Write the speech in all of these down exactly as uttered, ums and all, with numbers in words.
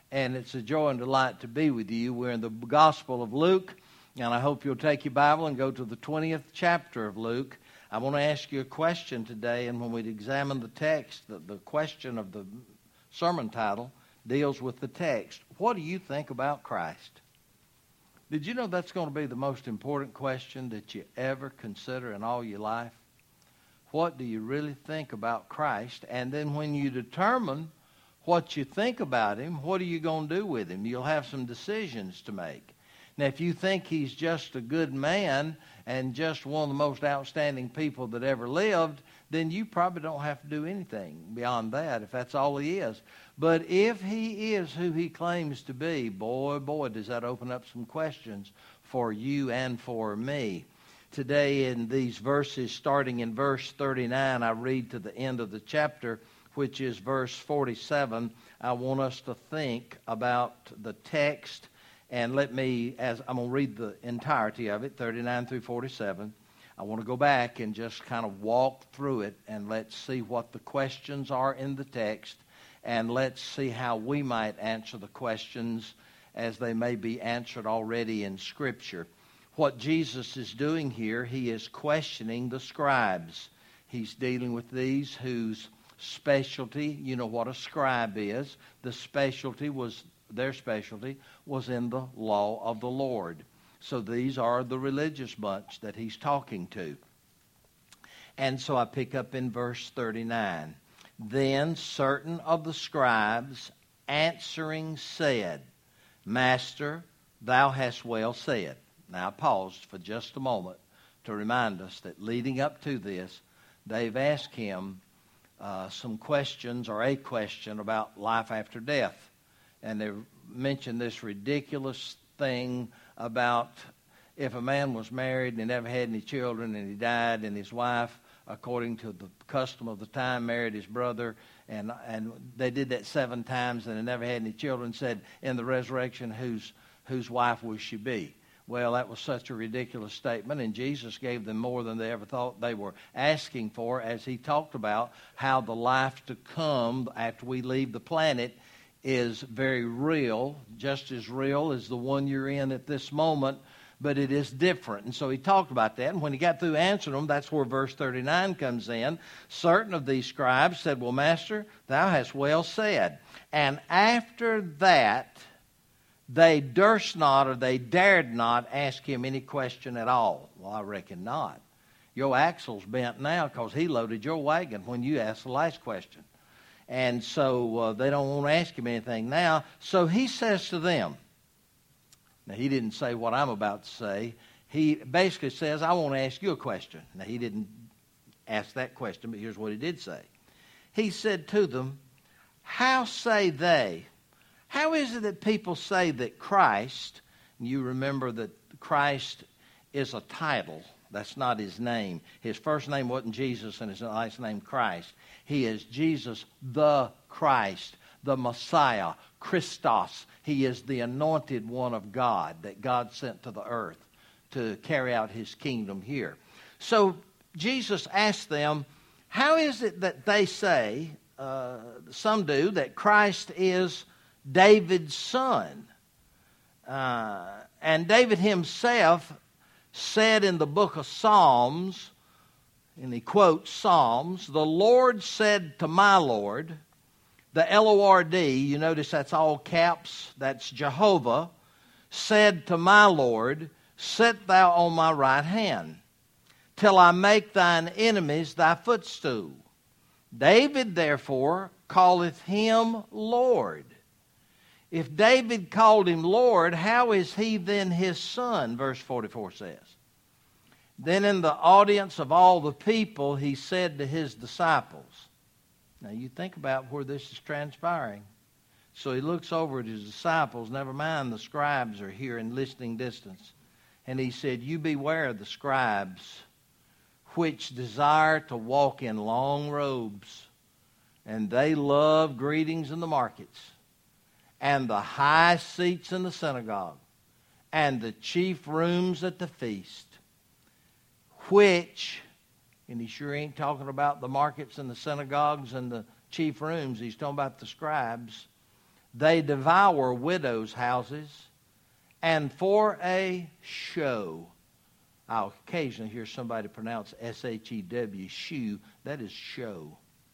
and it's a joy and delight to be with you. We're in the Gospel of Luke, and I hope you'll take your Bible and go to the twentieth chapter of Luke. I want to ask you a question today, and when we examine the text, the, the question of the sermon title deals with the text. What do you think about Christ? Did you know that's going to be the most important question that you ever consider in all your life? What do you really think about Christ? And then when you determine what you think about him, what are you going to do with him? You'll have some decisions to make. Now, if you think he's just a good man and just one of the most outstanding people that ever lived, then you probably don't have to do anything beyond that if that's all he is. But if he is who he claims to be, boy, boy, does that open up some questions for you and for me. Today in these verses, starting in verse thirty-nine, I read to the end of the chapter, which is verse forty-seven. I want us to think about the text. And let me, as I'm going to read the entirety of it, thirty-nine through forty-seven. I want to go back and just kind of walk through it, and let's see what the questions are in the text, and let's see how we might answer the questions as they may be answered already in Scripture. What Jesus is doing here, he is questioning the scribes. He's dealing with these whose specialty, you know what a scribe is. The specialty was Their specialty was in the law of the Lord. So these are the religious bunch that he's talking to. And so I pick up in verse thirty-nine. Then certain of the scribes answering said, Master, thou hast well said. Now I paused for just a moment to remind us that leading up to this, they've asked him uh, some questions or a question about life after death. And they mentioned this ridiculous thing about if a man was married and he never had any children and he died, and his wife, according to the custom of the time, married his brother, and and they did that seven times and they never had any children, said in the resurrection, whose whose wife will she be? Well, that was such a ridiculous statement, and Jesus gave them more than they ever thought they were asking for, as he talked about how the life to come after we leave the planet is very real, just as real as the one you're in at this moment, but it is different. And so he talked about that, and when he got through answering them, that's where verse thirty-nine comes in. Certain of these scribes said, Well, Master, thou hast well said. And after that, they durst not, or they dared not ask him any question at all. Well, I reckon not. Your axle's bent now because he loaded your wagon when you asked the last question. And so uh, they don't want to ask him anything now. So he says to them, now he didn't say what I'm about to say. He basically says, I want to ask you a question. Now he didn't ask that question, but here's what he did say. He said to them, how say they, how is it that people say that Christ, and you remember that Christ is a title. That's not his name. His first name wasn't Jesus, and his last name Christ. He is Jesus the Christ, the Messiah, Christos. He is the anointed one of God that God sent to the earth to carry out his kingdom here. So Jesus asked them, how is it that they say, uh, some do, that Christ is David's son? Uh, and David himself said in the book of Psalms, and he quotes Psalms, the Lord said to my Lord, the L O R D, you notice that's all caps, that's Jehovah, said to my Lord, sit thou on my right hand, till I make thine enemies thy footstool. David therefore calleth him Lord. If David called him Lord, how is he then his son? Verse forty-four says. Then in the audience of all the people, he said to his disciples. Now you think about where this is transpiring. So he looks over at his disciples. Never mind, the scribes are here in listening distance. And he said, you beware of the scribes, which desire to walk in long robes, and they love greetings in the markets, and the high seats in the synagogue, and the chief rooms at the feast, which, and he sure ain't talking about the markets and the synagogues and the chief rooms, he's talking about the scribes, They devour widows' houses, and for a show. I'll occasionally hear somebody pronounce S H E W, shoe. That is show.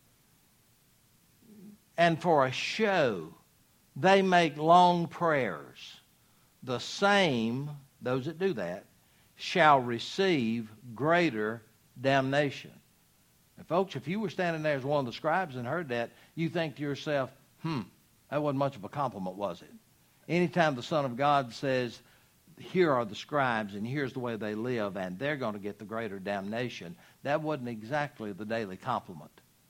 And for a show, they make long prayers. The same, those that do that, shall receive greater damnation. And folks, if you were standing there as one of the scribes and heard that, you think to yourself, hmm, that wasn't much of a compliment, was it? Anytime the Son of God says, here are the scribes and here's the way they live and they're going to get the greater damnation, that wasn't exactly the daily compliment.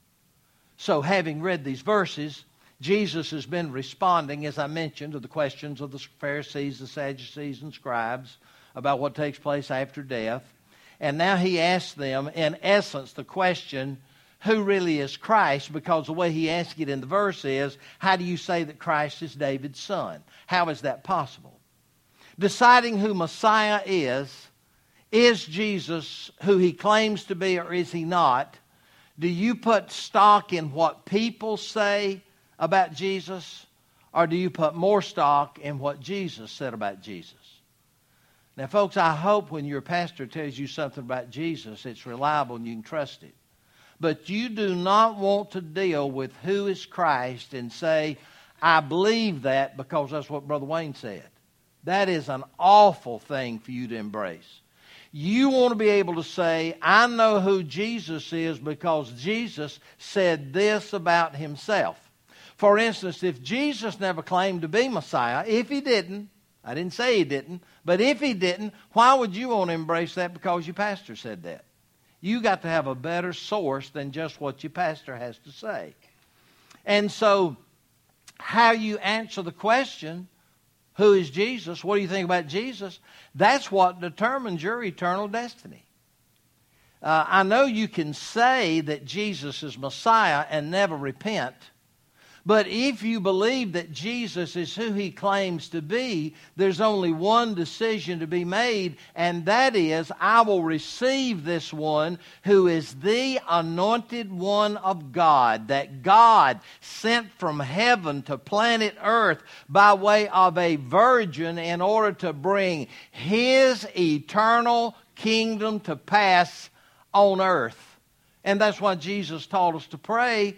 So having read these verses, Jesus has been responding, as I mentioned, to the questions of the Pharisees, the Sadducees, and scribes about what takes place after death. And now he asks them, in essence, the question, who really is Christ? Because the way he asks it in the verse is, how do you say that Christ is David's son? How is that possible? Deciding who Messiah is, is Jesus who he claims to be or is he not? Do you put stock in what people say about Jesus, or do you put more stock in what Jesus said about Jesus? Now, folks, I hope when your pastor tells you something about Jesus, it's reliable and you can trust it. But you do not want to deal with who is Christ and say, I believe that because that's what Brother Wayne said. That is an awful thing for you to embrace. You want to be able to say, I know who Jesus is because Jesus said this about himself. For instance, if Jesus never claimed to be Messiah, if he didn't, I didn't say he didn't, but if he didn't, why would you want to embrace that because your pastor said that? You got to have a better source than just what your pastor has to say. And so, how you answer the question, who is Jesus? What do you think about Jesus? That's what determines your eternal destiny. Uh, I know you can say that Jesus is Messiah and never repent. But if you believe that Jesus is who he claims to be, there's only one decision to be made, and that is, I will receive this one who is the anointed one of God, that God sent from heaven to planet earth by way of a virgin in order to bring his eternal kingdom to pass on earth. And that's why Jesus taught us to pray,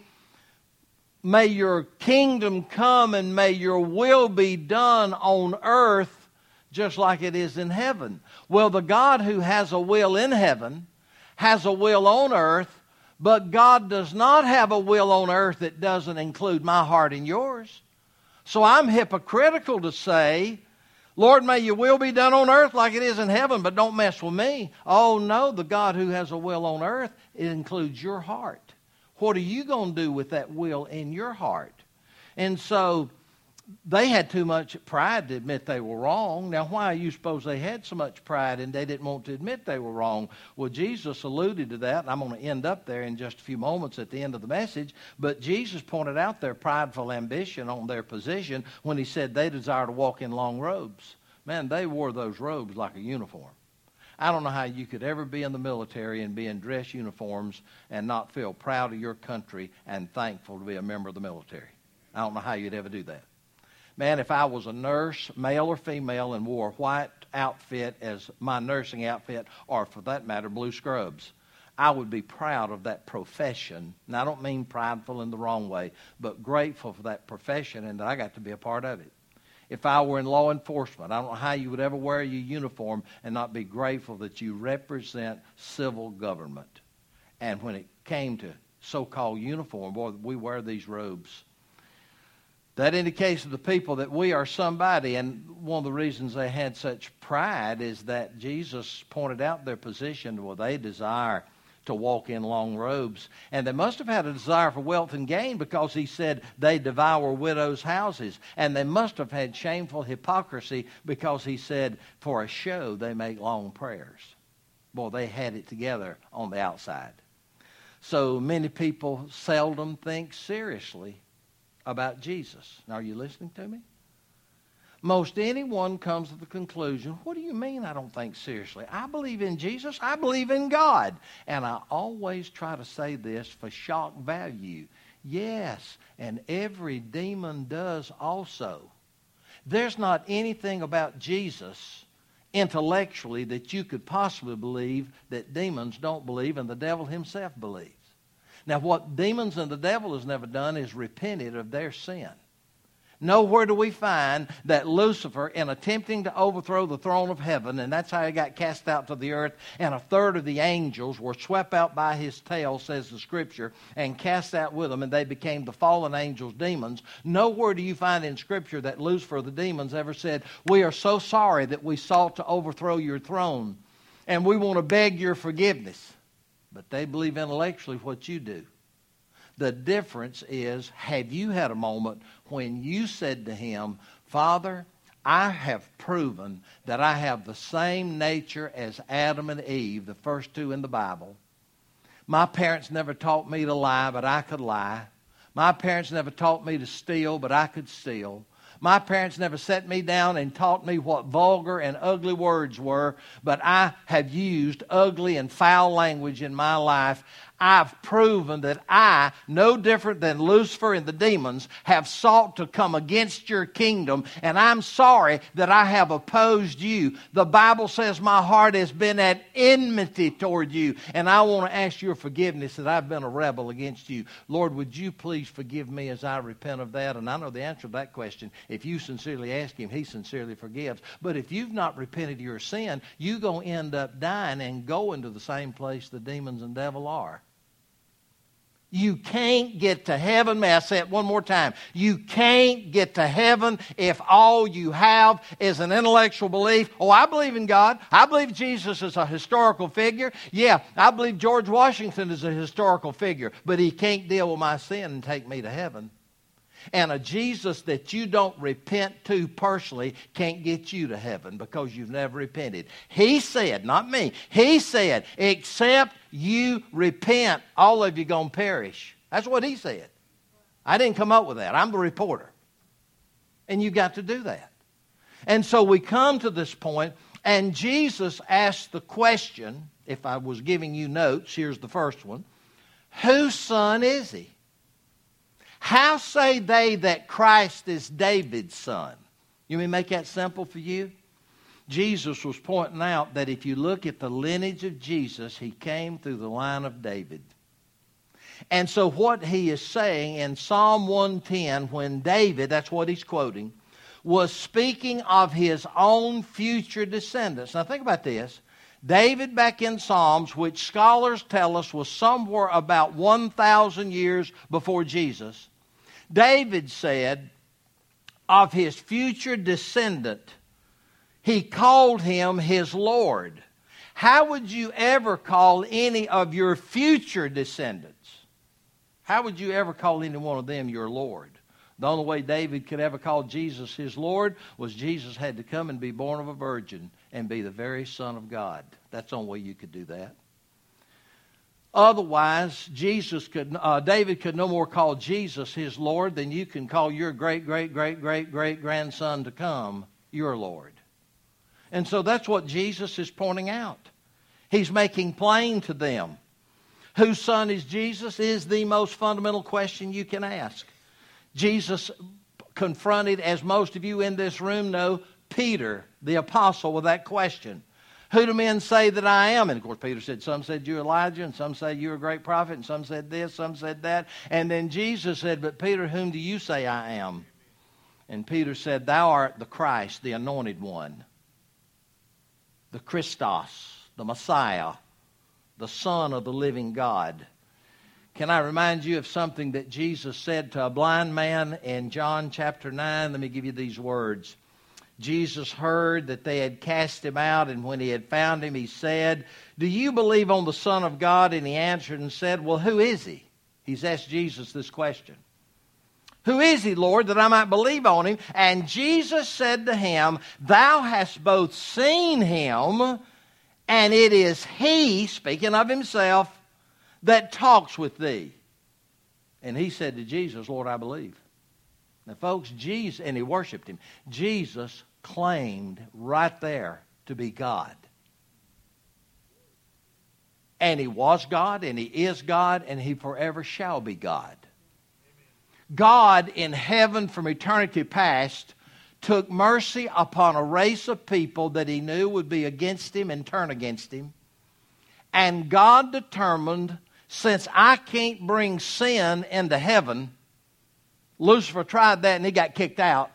may your kingdom come and may your will be done on earth just like it is in heaven. Well, the God who has a will in heaven has a will on earth, but God does not have a will on earth that doesn't include my heart and yours. So I'm hypocritical to say, Lord, may your will be done on earth like it is in heaven, but don't mess with me. Oh no, the God who has a will on earth, it includes your heart. What are you going to do with that will in your heart? And so they had too much pride to admit they were wrong. Now, why do you suppose they had so much pride and they didn't want to admit they were wrong? Well, Jesus alluded to that, and I'm going to end up there in just a few moments at the end of the message. But Jesus pointed out their prideful ambition on their position when he said they desire to walk in long robes. Man, they wore those robes like a uniform. I don't know how you could ever be in the military and be in dress uniforms and not feel proud of your country and thankful to be a member of the military. I don't know how you'd ever do that. Man, if I was a nurse, male or female, and wore a white outfit as my nursing outfit, or for that matter, blue scrubs, I would be proud of that profession. And I don't mean prideful in the wrong way, but grateful for that profession and that I got to be a part of it. If I were in law enforcement, I don't know how you would ever wear your uniform and not be grateful that you represent civil government. And when it came to so-called uniform, boy, we wear these robes. That indicates to the people that we are somebody. And one of the reasons they had such pride is that Jesus pointed out their position. Well, they desire to walk in long robes. And they must have had a desire for wealth and gain because he said they devour widows' houses. And they must have had shameful hypocrisy because he said for a show they make long prayers. Boy, they had it together on the outside. So many people seldom think seriously about Jesus. Now, are you listening to me? Most anyone comes to the conclusion, what do you mean I don't think seriously? I believe in Jesus. I believe in God. And I always try to say this for shock value. Yes, and every demon does also. There's not anything about Jesus intellectually that you could possibly believe that demons don't believe and the devil himself believes. Now, what demons and the devil has never done is repented of their sin. Nowhere do we find that Lucifer, in attempting to overthrow the throne of heaven, and that's how he got cast out to the earth, and a third of the angels were swept out by his tail, says the Scripture, and cast out with him, and they became the fallen angels, demons. Nowhere do you find in Scripture that Lucifer, the demons, ever said, "We are so sorry that we sought to overthrow your throne, and we want to beg your forgiveness." But they believe intellectually what you do. The difference is, have you had a moment when you said to him, "Father, I have proven that I have the same nature as Adam and Eve, the first two in the Bible. My parents never taught me to lie, but I could lie. My parents never taught me to steal, but I could steal. My parents never set me down and taught me what vulgar and ugly words were, but I have used ugly and foul language in my life. I've proven that I, no different than Lucifer and the demons, have sought to come against your kingdom, and I'm sorry that I have opposed you. The Bible says my heart has been at enmity toward you, and I want to ask your forgiveness that I've been a rebel against you. Lord, would you please forgive me as I repent of that?" And I know the answer to that question. If you sincerely ask him, he sincerely forgives. But if you've not repented of your sin, you're going to end up dying and going to the same place the demons and devil are. You can't get to heaven. May I say it one more time? You can't get to heaven if all you have is an intellectual belief. Oh, I believe in God. I believe Jesus is a historical figure. Yeah, I believe George Washington is a historical figure. But he can't deal with my sin and take me to heaven. And a Jesus that you don't repent to personally can't get you to heaven because you've never repented. He said, not me, he said, except you repent, all of you going to perish. That's what he said. I didn't come up with that. I'm the reporter. And you got to do that. And so we come to this point, and Jesus asked the question, if I was giving you notes, here's the first one. Whose son is he? How say they that Christ is David's son? You mean make that simple for you? Jesus was pointing out that if you look at the lineage of Jesus, he came through the line of David. And so what he is saying in Psalm one ten, when David, that's what he's quoting, was speaking of his own future descendants. Now think about this. David back in Psalms, which scholars tell us was somewhere about one thousand years before Jesus, David said of his future descendant, he called him his Lord. How would you ever call any of your future descendants? How would you ever call any one of them your Lord? The only way David could ever call Jesus his Lord was Jesus had to come and be born of a virgin and be the very Son of God. That's the only way you could do that. Otherwise, Jesus could, uh, David could no more call Jesus his Lord than you can call your great, great, great, great, great grandson to come your Lord. And so that's what Jesus is pointing out. He's making plain to them. Whose son is Jesus is the most fundamental question you can ask. Jesus confronted, as most of you in this room know, Peter, the apostle, with that question. Who do men say that I am? And of course Peter said, some said you're Elijah, and some say you're a great prophet, and some said this, some said that. And then Jesus said, but Peter, whom do you say I am? And Peter said, thou art the Christ, the anointed one, the Christos, the Messiah, the Son of the living God. Can I remind you of something that Jesus said to a blind man in John chapter nine? Let me give you these words. Jesus heard that they had cast him out, and when he had found him, he said, do you believe on the Son of God? And he answered and said, well, who is he? He's asked Jesus this question. Who is he, Lord, that I might believe on him? And Jesus said to him, thou hast both seen him, and it is he, speaking of himself, that talks with thee. And he said to Jesus, Lord, I believe. Now, folks, Jesus, and he worshiped him. Jesus claimed right there to be God. And he was God, and he is God, and he forever shall be God. God in heaven from eternity past took mercy upon a race of people that he knew would be against him and turn against him. And God determined, since I can't bring sin into heaven, Lucifer tried that and he got kicked out,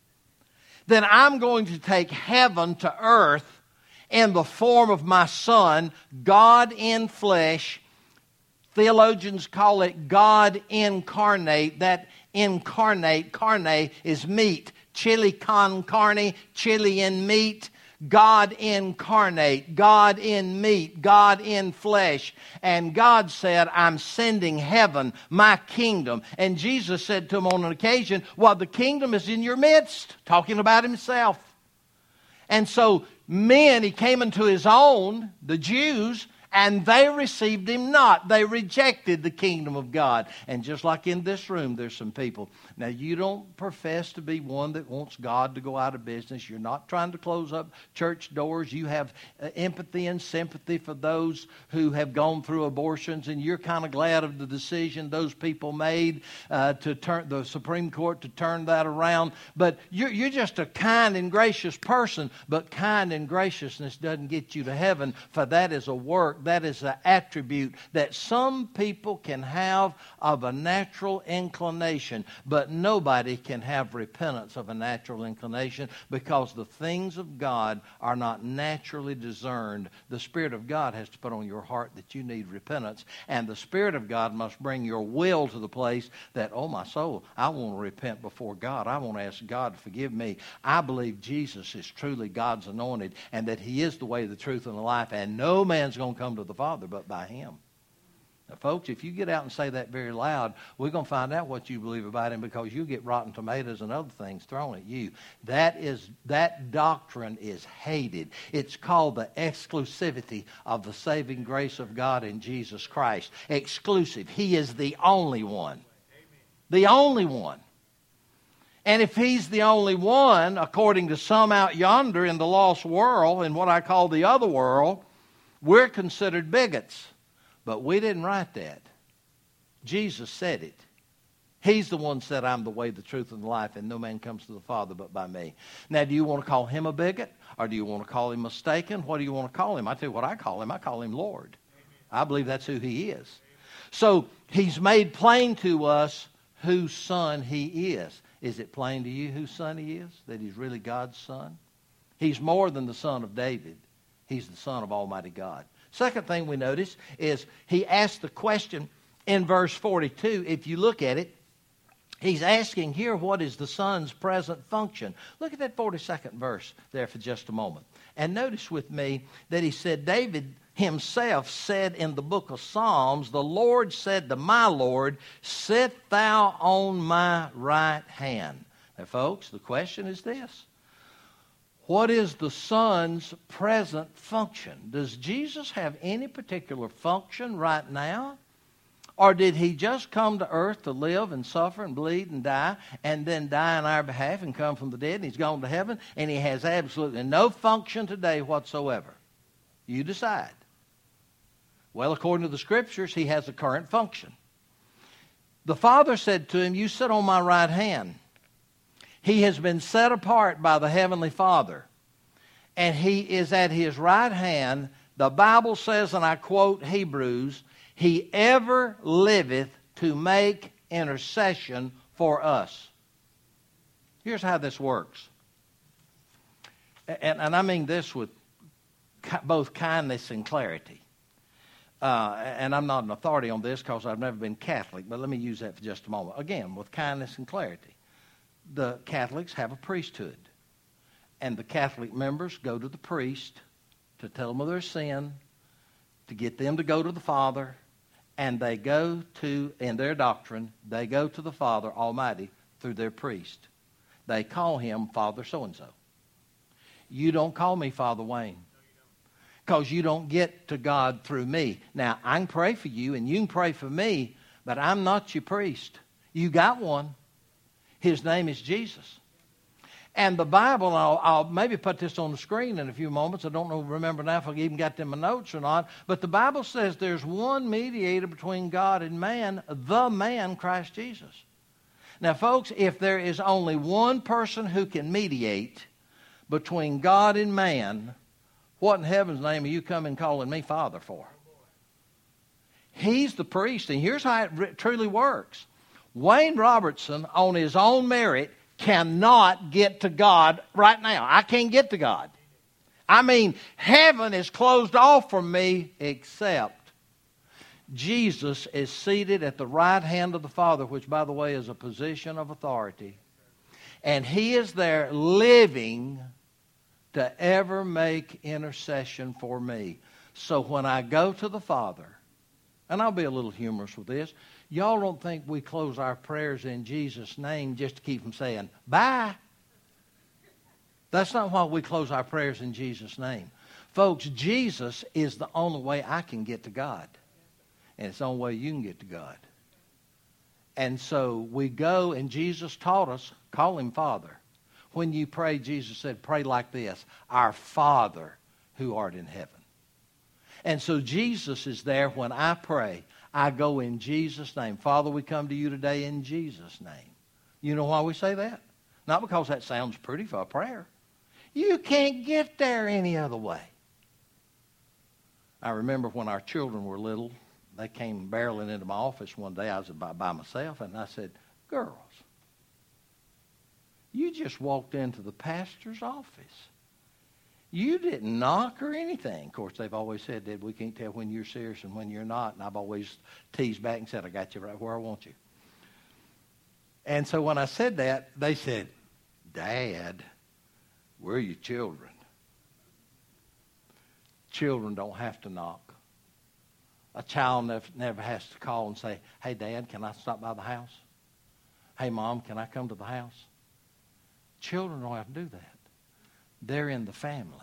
then I'm going to take heaven to earth in the form of my Son, God in flesh. Theologians call it God incarnate. That incarnate, carne, is meat. Chili con carne, chili in meat. God incarnate, God in meat, God in flesh. And God said, I'm sending heaven, my kingdom. And Jesus said to him on an occasion, well, the kingdom is in your midst, talking about himself. And so men, he came into his own, the Jews, and they received him not. They rejected the kingdom of God. And just like in this room, there's some people. Now, you don't profess to be one that wants God to go out of business. You're not trying to close up church doors. You have uh, empathy and sympathy for those who have gone through abortions, and you're kind of glad of the decision those people made uh, to turn the Supreme Court to turn that around. But you're, you're just a kind and gracious person. But kind and graciousness doesn't get you to heaven, for that is a work. That is an attribute that some people can have of a natural inclination, but nobody can have repentance of a natural inclination, because the things of God are not naturally discerned. The Spirit of God has to put on your heart that you need repentance, and the Spirit of God must bring your will to the place that, oh my soul, I want to repent before God. I want to ask God to forgive me. I believe Jesus is truly God's anointed, and that he is the way, the truth, and the life, and no man's going to come to the Father but by him. Now, folks, if you get out and say that very loud, we're going to find out what you believe about him, because you get rotten tomatoes and other things thrown at you. That is that doctrine is hated. It's called the exclusivity of the saving grace of God in Jesus Christ. Exclusive. He is the only one. The only one. And if he's the only one, according to some out yonder in the lost world, in what I call the other world, we're considered bigots. But we didn't write that. Jesus said it. He's the one that said, I'm the way, the truth, and the life, and no man comes to the Father but by me. Now, do you want to call him a bigot? Or do you want to call him mistaken? What do you want to call him? I tell you what I call him. I call him Lord. Amen. I believe that's who he is. Amen. So he's made plain to us whose son he is. Is it plain to you whose son he is? That he's really God's son? He's more than the son of David. He's the Son of Almighty God. Second thing we notice is he asked the question in verse forty-two. If you look at it, he's asking here, what is the Son's present function? Look at that forty-second verse there for just a moment. And notice with me that he said, David himself said in the book of Psalms, the Lord said to my Lord, sit thou on my right hand. Now, folks, the question is this. What is the Son's present function? Does Jesus have any particular function right now? Or did he just come to earth to live and suffer and bleed and die, and then die on our behalf and come from the dead, and he's gone to heaven, and he has absolutely no function today whatsoever? You decide. Well, according to the Scriptures, he has a current function. The Father said to him, you sit on my right hand. He has been set apart by the Heavenly Father, and he is at his right hand. The Bible says, and I quote Hebrews, he ever liveth to make intercession for us. Here's how this works. And, and I mean this with both kindness and clarity. Uh, and I'm not an authority on this because I've never been Catholic, but let me use that for just a moment. Again, with kindness and clarity. The Catholics have a priesthood. And the Catholic members go to the priest to tell them of their sin, to get them to go to the Father, and they go to, in their doctrine, they go to the Father Almighty through their priest. They call him Father so-and-so. You don't call me Father Wayne, because you don't get to God through me. Now, I can pray for you, and you can pray for me, but I'm not your priest. You got one. His name is Jesus. And the Bible, I'll, I'll maybe put this on the screen in a few moments. I don't know, remember now if I even got them in my notes or not. But the Bible says there's one mediator between God and man, the man, Christ Jesus. Now, folks, if there is only one person who can mediate between God and man, what in heaven's name are you coming calling me Father for? He's the priest, and here's how it re- truly works. Wayne Robertson, on his own merit, cannot get to God right now. I can't get to God. I mean, heaven is closed off from me, except Jesus is seated at the right hand of the Father, which, by the way, is a position of authority. And He is there living to ever make intercession for me. So when I go to the Father, and I'll be a little humorous with this, y'all don't think we close our prayers in Jesus' name just to keep from saying, bye. That's not why we close our prayers in Jesus' name. Folks, Jesus is the only way I can get to God. And it's the only way you can get to God. And so we go, and Jesus taught us, call Him Father. When you pray, Jesus said, pray like this, our Father who art in heaven. And so Jesus is there when I pray. I go in Jesus' name. Father, we come to you today in Jesus' name. You know why we say that? Not because that sounds pretty for a prayer. You can't get there any other way. I remember when our children were little, they came barreling into my office one day. I was by, by myself, and I said, girls, you just walked into the pastor's office. You didn't knock or anything. Of course, they've always said that we can't tell when you're serious and when you're not. And I've always teased back and said, I got you right where I want you. And so when I said that, they said, Dad, we're your children. Children don't have to knock. A child never, never has to call and say, hey, Dad, can I stop by the house? Hey, Mom, can I come to the house? Children don't have to do that. They're in the family.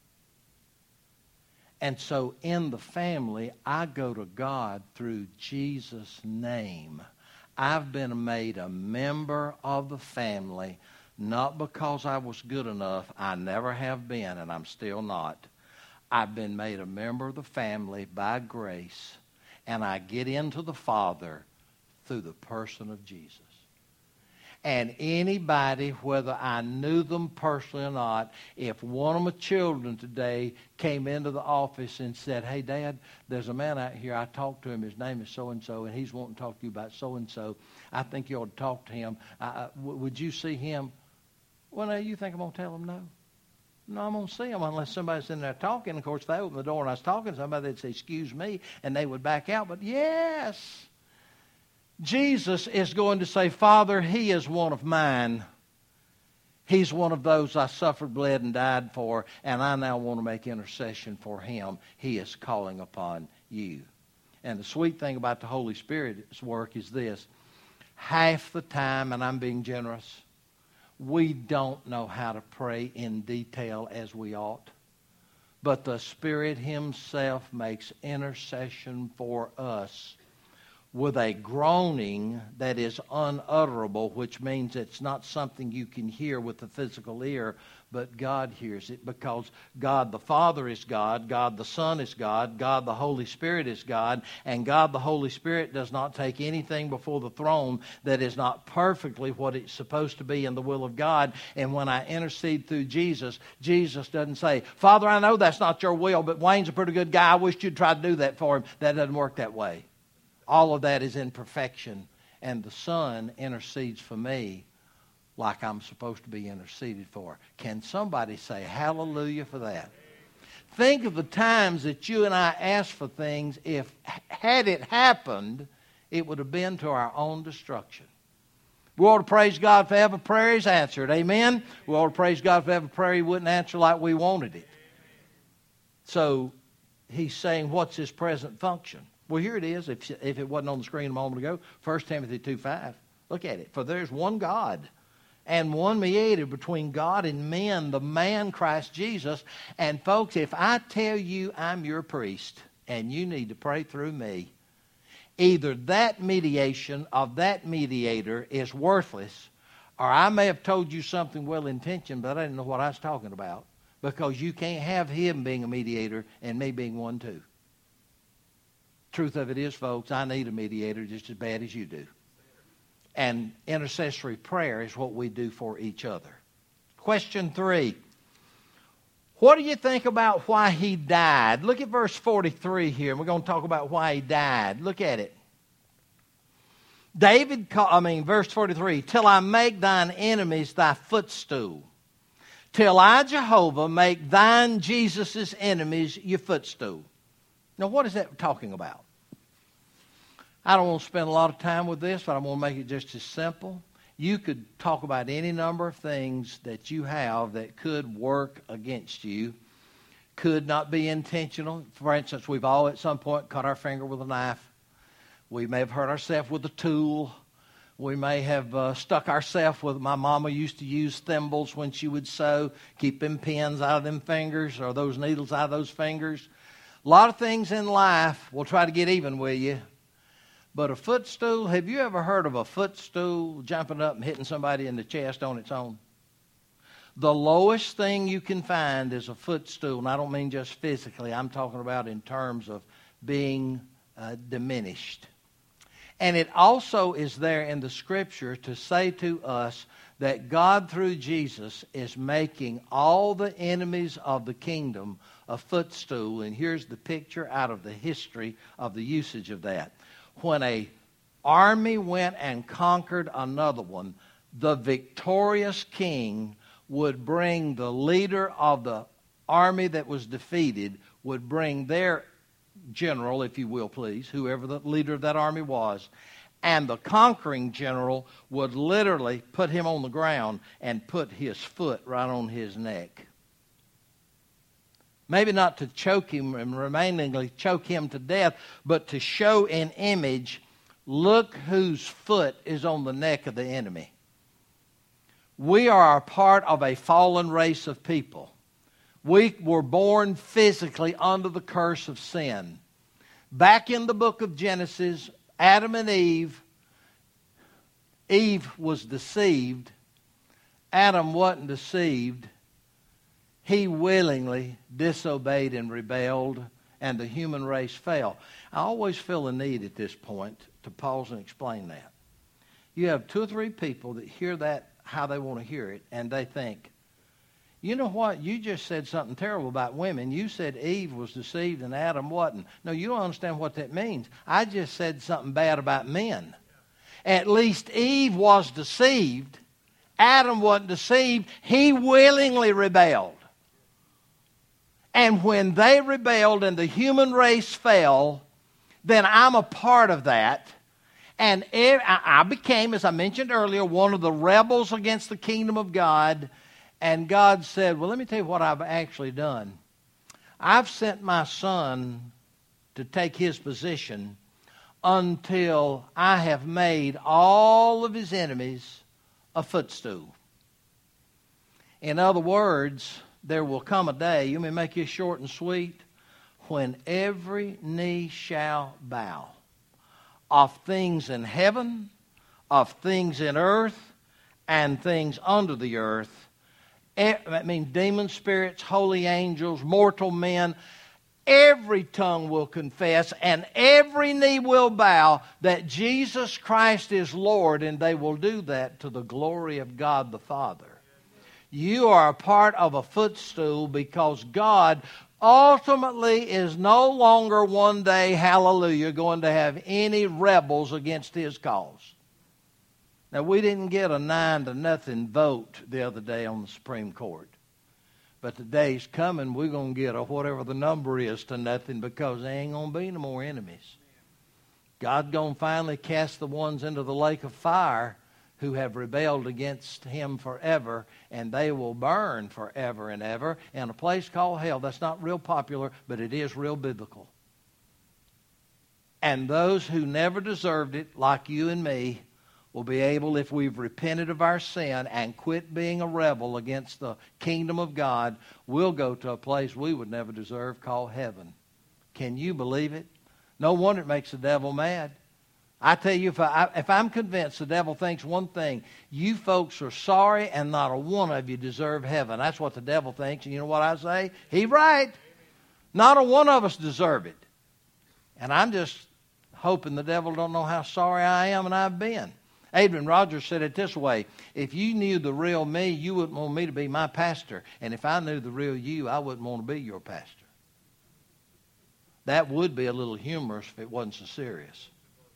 And so in the family, I go to God through Jesus' name. I've been made a member of the family, not because I was good enough. I never have been, and I'm still not. I've been made a member of the family by grace, and I get into the Father through the person of Jesus. And anybody, whether I knew them personally or not, if one of my children today came into the office and said, hey, Dad, there's a man out here. I talked to him. His name is so-and-so, and he's wanting to talk to you about so-and-so. I think you ought to talk to him. Uh, w- would you see him? Well, now, you think I'm going to tell him no? No, I'm going to see them unless somebody's in there talking. Of course, if they opened the door and I was talking to somebody, they'd say, excuse me, and they would back out. But yes, Jesus is going to say, Father, he is one of mine. He's one of those I suffered, bled, and died for, and I now want to make intercession for him. He is calling upon you. And the sweet thing about the Holy Spirit's work is this. Half the time, and I'm being generous, we don't know how to pray in detail as we ought. But the Spirit himself makes intercession for us with a groaning that is unutterable, which means it's not something you can hear with the physical ear, but God hears it, because God the Father is God, God the Son is God, God the Holy Spirit is God, and God the Holy Spirit does not take anything before the throne that is not perfectly what it's supposed to be in the will of God. And when I intercede through Jesus, Jesus doesn't say, Father, I know that's not your will, but Wayne's a pretty good guy. I wish you'd try to do that for him. That doesn't work that way. All of that is in perfection. And the Son intercedes for me like I'm supposed to be interceded for. Can somebody say hallelujah for that? Think of the times that you and I asked for things. If had it happened, it would have been to our own destruction. We ought to praise God for every prayer He's answered. Amen? We ought to praise God for every prayer He wouldn't answer like we wanted it. So He's saying, what's His present function? Well, here it is, if, if it wasn't on the screen a moment ago, First Timothy two five. Look at it. For there's one God and one mediator between God and men, the man Christ Jesus. And folks, if I tell you I'm your priest and you need to pray through me, either that mediation of that mediator is worthless, or I may have told you something well-intentioned, but I didn't know what I was talking about, because you can't have him being a mediator and me being one too. Truth of it is, folks, I need a mediator just as bad as you do. And intercessory prayer is what we do for each other. Question three. What do you think about why he died? Look at verse forty-three here. We're going to talk about why he died. Look at it. David, I mean, verse forty-three, till I make thine enemies thy footstool. Till I, Jehovah, make thine, Jesus' enemies, your footstool. Now, what is that talking about? I don't want to spend a lot of time with this, but I'm going to make it just as simple. You could talk about any number of things that you have that could work against you, could not be intentional. For instance, we've all at some point cut our finger with a knife. We may have hurt ourselves with a tool. We may have uh, stuck ourselves with, my mama used to use thimbles when she would sew, keep them pins out of them fingers or those needles out of those fingers. A lot of things in life will try to get even with you. But a footstool, have you ever heard of a footstool jumping up and hitting somebody in the chest on its own? The lowest thing you can find is a footstool, and I don't mean just physically. I'm talking about in terms of being uh, diminished. And it also is there in the Scripture to say to us that God, through Jesus, is making all the enemies of the kingdom a footstool. And here's the picture out of the history of the usage of that. When an army went and conquered another one, the victorious king would bring the leader of the army that was defeated, would bring their general, if you will, please, whoever the leader of that army was, and the conquering general would literally put him on the ground and put his foot right on his neck. Maybe not to choke him and remainingly choke him to death, but to show an image, look whose foot is on the neck of the enemy. We are a part of a fallen race of people. We were born physically under the curse of sin. Back in the book of Genesis, Adam and Eve, Eve was deceived. Adam wasn't deceived. He willingly disobeyed and rebelled, and the human race fell. I always feel a need at this point to pause and explain that. You have two or three people that hear that how they want to hear it, and they think, you know what, you just said something terrible about women. You said Eve was deceived and Adam wasn't. No, you don't understand what that means. I just said something bad about men. At least Eve was deceived. Adam wasn't deceived. He willingly rebelled. And when they rebelled and the human race fell, then I'm a part of that. And I became, as I mentioned earlier, one of the rebels against the kingdom of God. And God said, well, let me tell you what I've actually done. I've sent my son to take his position until I have made all of his enemies a footstool. In other words, there will come a day, you may make this short and sweet, when every knee shall bow of things in heaven, of things in earth, and things under the earth. I mean, demon spirits, holy angels, mortal men. Every tongue will confess and every knee will bow that Jesus Christ is Lord, and they will do that to the glory of God the Father. You are a part of a footstool because God ultimately is no longer one day, hallelujah, going to have any rebels against His cause. Now, we didn't get a nine to nothing vote the other day on the Supreme Court. But the day's coming, we're going to get a whatever the number is to nothing, because there ain't going to be no more enemies. God's going to finally cast the ones into the lake of fire who have rebelled against Him forever, and they will burn forever and ever in a place called hell. That's not real popular, but it is real biblical. And those who never deserved it, like you and me, will be able, if we've repented of our sin and quit being a rebel against the kingdom of God, we'll go to a place we would never deserve called heaven. Can you believe it? No wonder it makes the devil mad. I tell you, if, I, if I'm convinced the devil thinks one thing, you folks are sorry and not a one of you deserve heaven. That's what the devil thinks. And you know what I say? He's right. Not a one of us deserve it. And I'm just hoping the devil don't know how sorry I am and I've been. Adrian Rogers said it this way: if you knew the real me, you wouldn't want me to be my pastor. And if I knew the real you, I wouldn't want to be your pastor. That would be a little humorous if it wasn't so serious.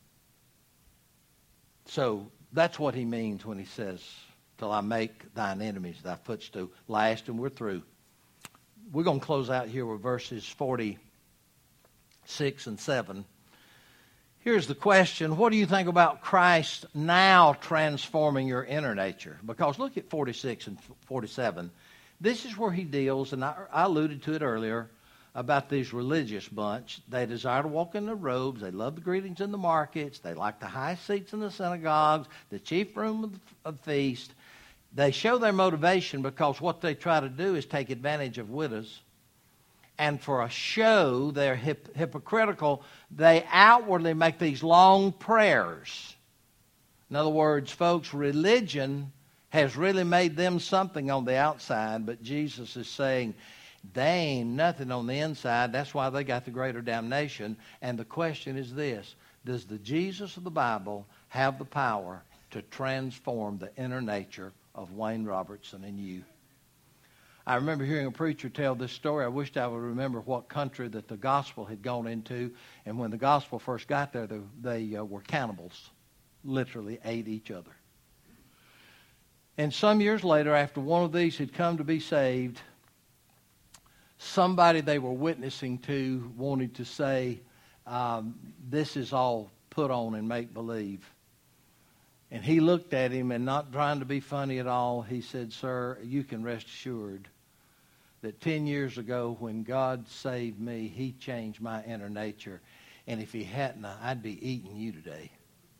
So that's what he means when he says, till I make thine enemies thy footstool. Last, and we're through. We're going to close out here with verses forty-six and seven. Here's the question: what do you think about Christ now transforming your inner nature? Because look at forty-six and forty-seven. This is where he deals, and I, I alluded to it earlier, about these religious bunch. They desire to walk in their robes. They love the greetings in the markets. They like the high seats in the synagogues, the chief room of the of feast. They show their motivation because what they try to do is take advantage of widows. And for a show, they're hip, hypocritical. They outwardly make these long prayers. In other words, folks, religion has really made them something on the outside, but Jesus is saying they ain't nothing on the inside. That's why they got the greater damnation. And the question is this: does the Jesus of the Bible have the power to transform the inner nature of Wayne Robertson and you? I remember hearing a preacher tell this story. I wished I would remember what country that the gospel had gone into. And when the gospel first got there, they, they uh, were cannibals. Literally ate each other. And some years later, after one of these had come to be saved, somebody they were witnessing to wanted to say, um, this is all put on and make-believe. And he looked at him, and not trying to be funny at all, he said, sir, you can rest assured that ten years ago when God saved me, he changed my inner nature. And if he hadn't, I'd be eating you today.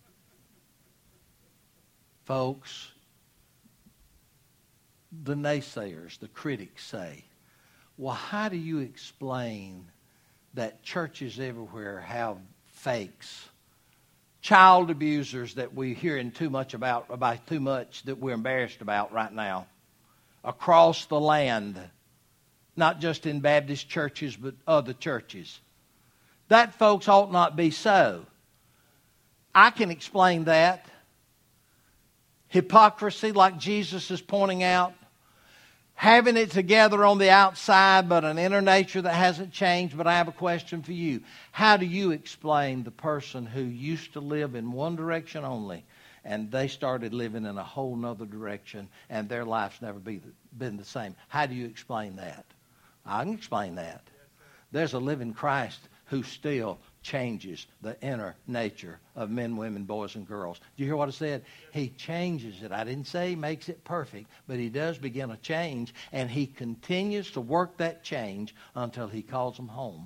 Folks, the naysayers, the critics say, well, how do you explain that churches everywhere have fakes? Child abusers that we're hearing too much about, about too much that we're embarrassed about right now. Across the land. Not just in Baptist churches, but other churches. That, folks, ought not be so. I can explain that. Hypocrisy, like Jesus is pointing out. Having it together on the outside, but an inner nature that hasn't changed. But I have a question for you. How do you explain the person who used to live in one direction only, and they started living in a whole nother direction, and their life's never be, been the same? How do you explain that? I can explain that. There's a living Christ who still changes the inner nature of men, women, boys, and girls. Do you hear what I said? He changes it. I didn't say he makes it perfect, but he does begin a change, and he continues to work that change until he calls them home.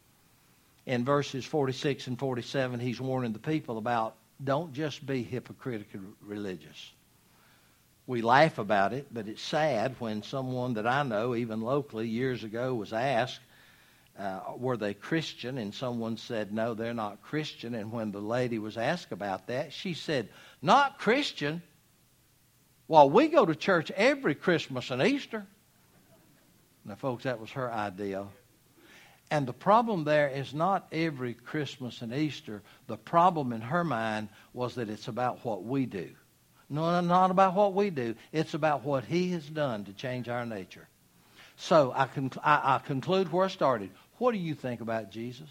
In verses forty-six and forty-seven, he's warning the people about don't just be hypocritical religious. We laugh about it, but it's sad when someone that I know, even locally, years ago, was asked, Uh, were they Christian? And someone said, no, they're not Christian. And when the lady was asked about that, she said, not Christian? Well, we go to church every Christmas and Easter. Now, folks, that was her idea. And the problem there is not every Christmas and Easter. The problem in her mind was that it's about what we do. No, not about what we do. It's about what he has done to change our nature. So I, conc- I, I conclude where I started. What do you think about Jesus?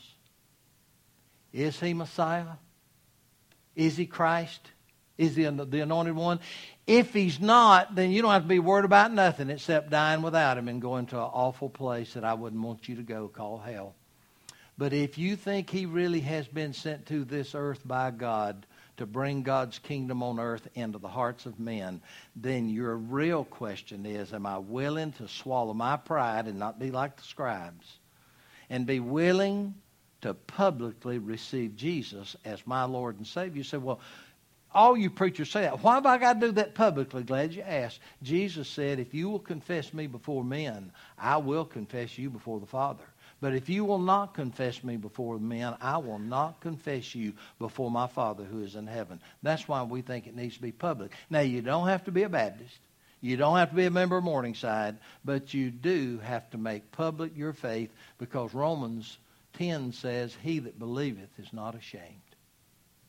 Is he Messiah? Is he Christ? Is he the anointed one? If he's not, then you don't have to be worried about nothing except dying without him and going to an awful place that I wouldn't want you to go called hell. But if you think he really has been sent to this earth by God to bring God's kingdom on earth into the hearts of men, then your real question is, am I willing to swallow my pride and not be like the scribes and be willing to publicly receive Jesus as my Lord and Savior? You say, well, all you preachers say that. Why have I got to do that publicly? Glad you asked. Jesus said, if you will confess me before men, I will confess you before the Father. But if you will not confess me before men, I will not confess you before my Father who is in heaven. That's why we think it needs to be public. Now, you don't have to be a Baptist. You don't have to be a member of Morningside. But you do have to make public your faith, because Romans ten says, he that believeth is not ashamed.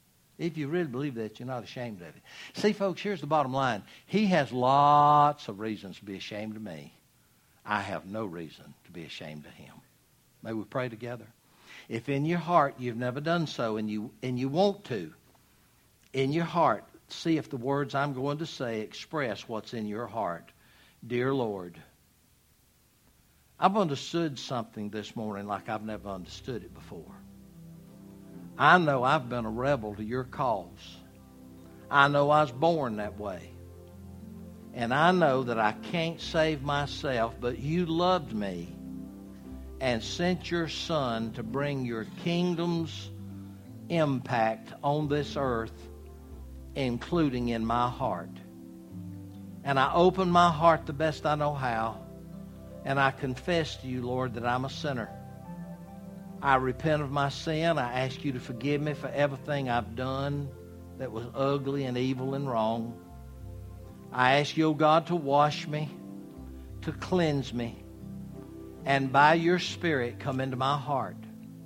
If you really believe that, you're not ashamed of it. See, folks, here's the bottom line. He has lots of reasons to be ashamed of me. I have no reason to be ashamed of him. May we pray together? If in your heart you've never done so and you and you want to, in your heart, see if the words I'm going to say express what's in your heart. Dear Lord, I've understood something this morning like I've never understood it before. I know I've been a rebel to your cause. I know I was born that way. And I know that I can't save myself, but you loved me and sent your Son to bring your kingdom's impact on this earth, including in my heart. And I open my heart the best I know how, and I confess to you, Lord, that I'm a sinner. I repent of my sin. I ask you to forgive me for everything I've done that was ugly and evil and wrong. I ask you, oh God, to wash me, to cleanse me, and by your Spirit come into my heart.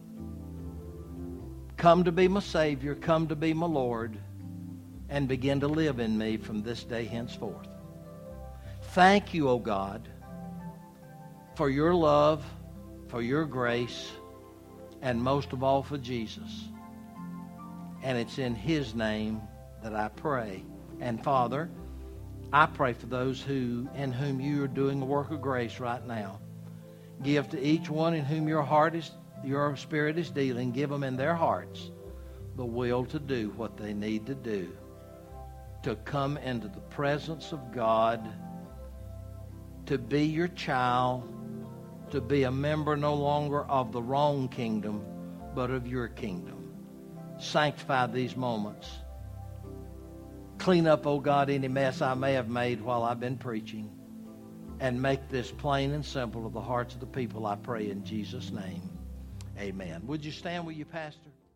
Come to be my Savior, come to be my Lord, and begin to live in me from this day henceforth. Thank you, oh God, for your love, for your grace, and most of all for Jesus. And it's in his name that I pray. And Father, I pray for those who in whom you are doing a work of grace right now. Give to each one in whom your heart is, your Spirit is dealing. Give them in their hearts the will to do what they need to do, to come into the presence of God, to be your child, to be a member no longer of the wrong kingdom, but of your kingdom. Sanctify these moments. Clean up, oh God, any mess I may have made while I've been preaching. And make this plain and simple of the hearts of the people, I pray in Jesus' name. Amen. Would you stand with you, Pastor?